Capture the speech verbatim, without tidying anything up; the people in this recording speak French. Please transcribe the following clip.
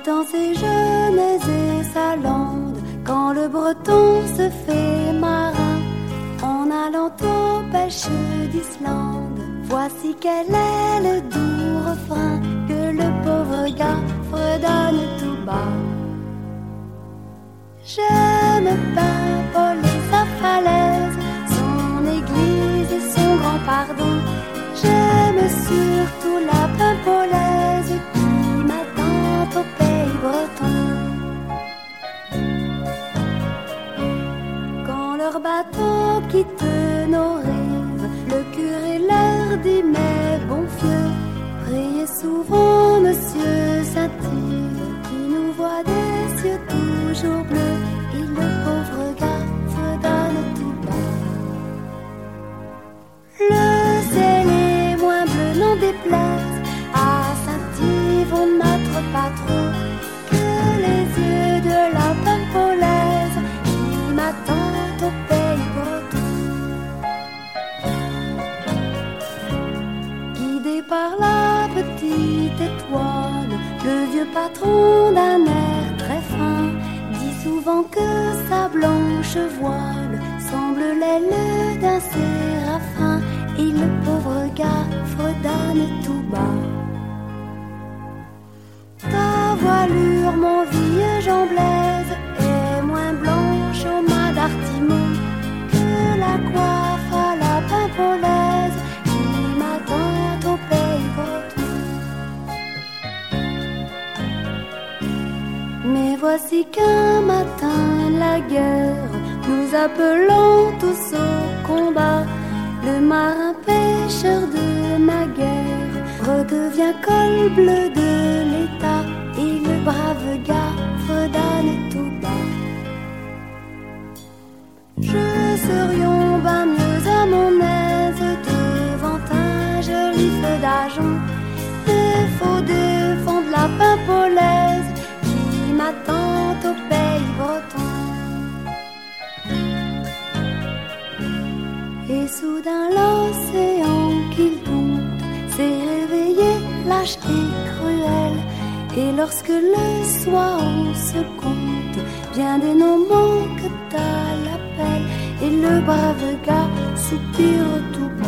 dans ses genêts et sa lande, quand le breton se fait marin, en allant aux pêches d'Islande. Voici quel est le doux refrain que le pauvre gars fredonne tout bas. J'aime Paimpol et sa falaise, son église et son grand pardon. J'aime surtout la Paimpolaise qui m'attend au pays breton. Quand leur bateau quitte nos rives, le curé leur dit mais bon vieux, priez souvent Monsieur Saint-Yves, qui nous voit des cieux toujours bleus. Et le pauvre gars fredonne tout bas. Le ciel est moins bleu, n'en déplaise à Saint-Yves, notre patron, que les yeux de la Paimpolaise qui m'attendent au pays breton. Guidé par la petite étoile, le vieux patron d'un air très fin dit souvent que sa blanche voile semble l'aile d'un séraphin. Et le pauvre gars fredonne tout bas. Ta voilure, mon vieux Jean Blaise, est moins blanche au mât d'Artimon que la coiffe à la Paimpolaise qui m'attend au pays breton. Mais voici qu'un matin la guerre nous appelant tous au combat, le marin pêcheur de ma guerre redevient col bleu de l'État. Et le brave gars fredonne tout bas. Je serions ben mieux à mon aise devant un joli feu d'argent, mais faut défendre la Paimpolaise qui m'attend au pays breton. Et soudain l'océan qu'il dompte s'est réveillé lâche et cruel. Et lorsque le soir on se compte, bien des noms manquent à l'appel. Et le brave gars soupire tout bas.